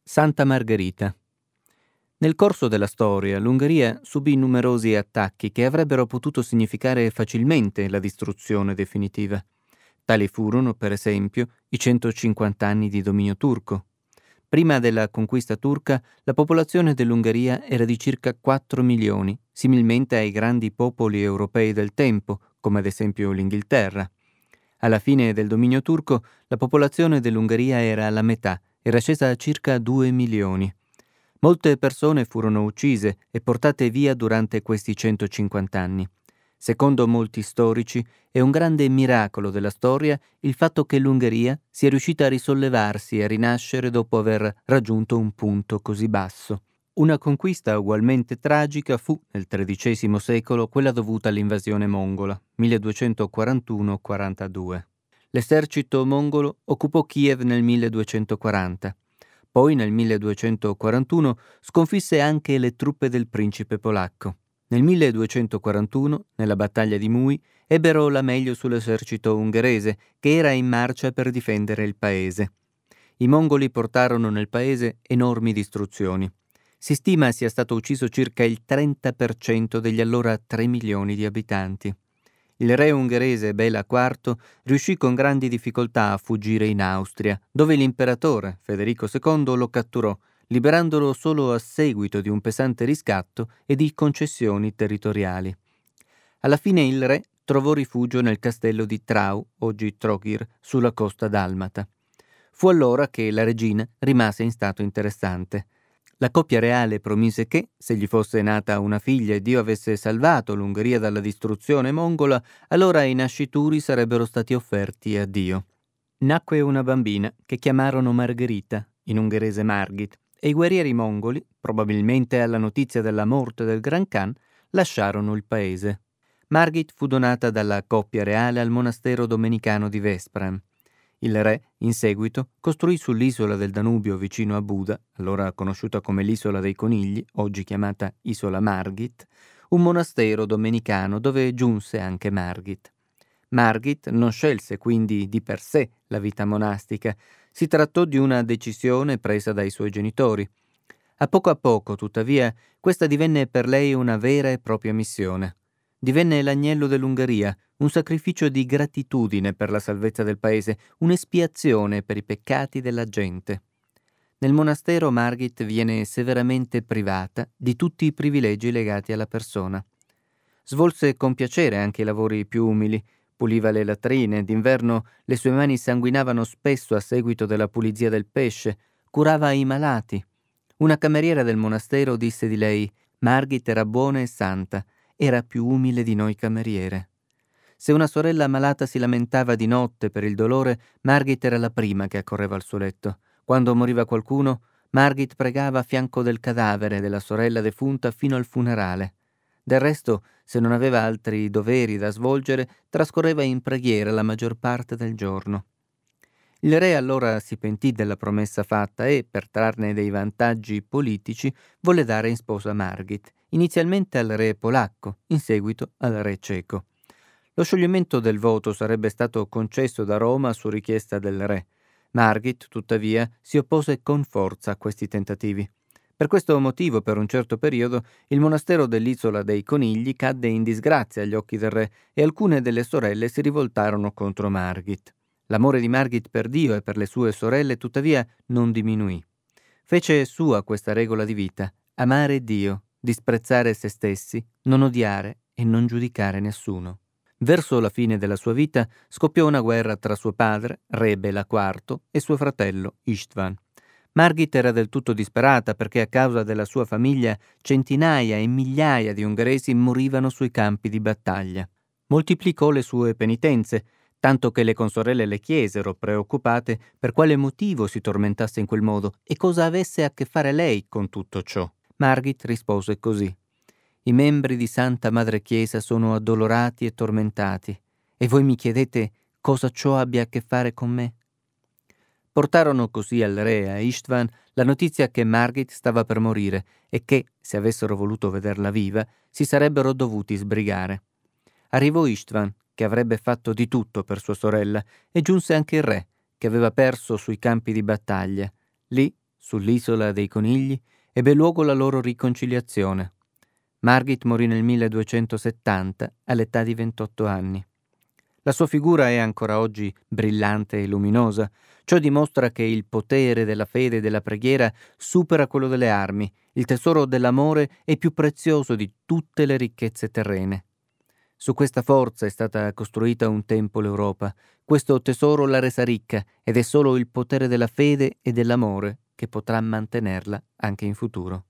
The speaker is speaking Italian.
Santa Margherita. Nel corso della storia, l'Ungheria subì numerosi attacchi che avrebbero potuto significare facilmente la distruzione definitiva. Tali furono, per esempio, i 150 anni di dominio turco. Prima della conquista turca, la popolazione dell'Ungheria era di circa 4 milioni, similmente ai grandi popoli europei del tempo, come ad esempio l'Inghilterra. Alla fine del dominio turco, la popolazione dell'Ungheria era la metà, era scesa a circa 2 milioni. Molte persone furono uccise e portate via durante questi 150 anni. Secondo molti storici, è un grande miracolo della storia il fatto che l'Ungheria sia riuscita a risollevarsi e a rinascere dopo aver raggiunto un punto così basso. Una conquista ugualmente tragica fu, nel XIII secolo, quella dovuta all'invasione mongola, 1241-42. L'esercito mongolo occupò Kiev nel 1240. Poi, nel 1241, sconfisse anche le truppe del principe polacco. Nel 1241, nella battaglia di Mui, ebbero la meglio sull'esercito ungherese, che era in marcia per difendere il paese. I mongoli portarono nel paese enormi distruzioni. Si stima sia stato ucciso circa il 30% degli allora 3 milioni di abitanti. Il re ungherese Béla IV riuscì con grandi difficoltà a fuggire in Austria, dove l'imperatore Federico II lo catturò, liberandolo solo a seguito di un pesante riscatto e di concessioni territoriali. Alla fine il re trovò rifugio nel castello di Trau, oggi Trogir, sulla costa dalmata. Fu allora che la regina rimase in stato interessante. La coppia reale promise che, se gli fosse nata una figlia e Dio avesse salvato l'Ungheria dalla distruzione mongola, allora i nascituri sarebbero stati offerti a Dio. Nacque una bambina che chiamarono Margherita, in ungherese Margit, e i guerrieri mongoli, probabilmente alla notizia della morte del Gran Khan, lasciarono il paese. Margit fu donata dalla coppia reale al monastero domenicano di Veszprém. Il re, in seguito, costruì sull'isola del Danubio vicino a Buda, allora conosciuta come l'isola dei conigli, oggi chiamata Isola Margit, un monastero domenicano dove giunse anche Margit. Margit non scelse quindi di per sé la vita monastica, si trattò di una decisione presa dai suoi genitori. A poco, tuttavia, questa divenne per lei una vera e propria missione. Divenne l'agnello dell'Ungheria, un sacrificio di gratitudine per la salvezza del paese, un'espiazione per i peccati della gente. Nel monastero Margit viene severamente privata di tutti i privilegi legati alla persona. Svolse con piacere anche i lavori più umili, puliva le latrine, d'inverno le sue mani sanguinavano spesso a seguito della pulizia del pesce, curava i malati. Una cameriera del monastero disse di lei: Margit era buona e santa, era più umile di noi cameriere. Se una sorella malata si lamentava di notte per il dolore, Margit era la prima che accorreva al suo letto. Quando moriva qualcuno, Margit pregava a fianco del cadavere della sorella defunta fino al funerale. Del resto, se non aveva altri doveri da svolgere, trascorreva in preghiera la maggior parte del giorno. Il re allora si pentì della promessa fatta e, per trarne dei vantaggi politici, volle dare in sposa Margit, inizialmente al re polacco, in seguito al re ceco. Lo scioglimento del voto sarebbe stato concesso da Roma su richiesta del re. Margit, tuttavia, si oppose con forza a questi tentativi. Per questo motivo, per un certo periodo, il monastero dell'Isola dei Conigli cadde in disgrazia agli occhi del re e alcune delle sorelle si rivoltarono contro Margit. L'amore di Margit per Dio e per le sue sorelle, tuttavia, non diminuì. Fece sua questa regola di vita: amare Dio, disprezzare se stessi, non odiare e non giudicare nessuno. Verso la fine della sua vita scoppiò una guerra tra suo padre, re Béla IV, e suo fratello István. Margit era del tutto disperata perché a causa della sua famiglia centinaia e migliaia di ungheresi morivano sui campi di battaglia. Moltiplicò le sue penitenze, tanto che le consorelle le chiesero, preoccupate, per quale motivo si tormentasse in quel modo e cosa avesse a che fare lei con tutto ciò. Margit rispose così: I membri di Santa Madre Chiesa sono addolorati e tormentati, e voi mi chiedete cosa ciò abbia a che fare con me? Portarono così al re e a István la notizia che Margit stava per morire e che, se avessero voluto vederla viva, si sarebbero dovuti sbrigare. Arrivò István, che avrebbe fatto di tutto per sua sorella, e giunse anche il re, che aveva perso sui campi di battaglia. Lì Sull'isola dei conigli ebbe luogo la loro riconciliazione. Margit morì nel 1270 all'età di 28 anni. La sua figura è ancora oggi brillante e luminosa. Ciò dimostra che il potere della fede e della preghiera supera quello delle armi. Il tesoro dell'amore è più prezioso di tutte le ricchezze terrene. Su questa forza è stata costruita un tempo l'Europa. Questo tesoro l'ha resa ricca ed è solo il potere della fede e dell'amore che potrà mantenerla anche in futuro.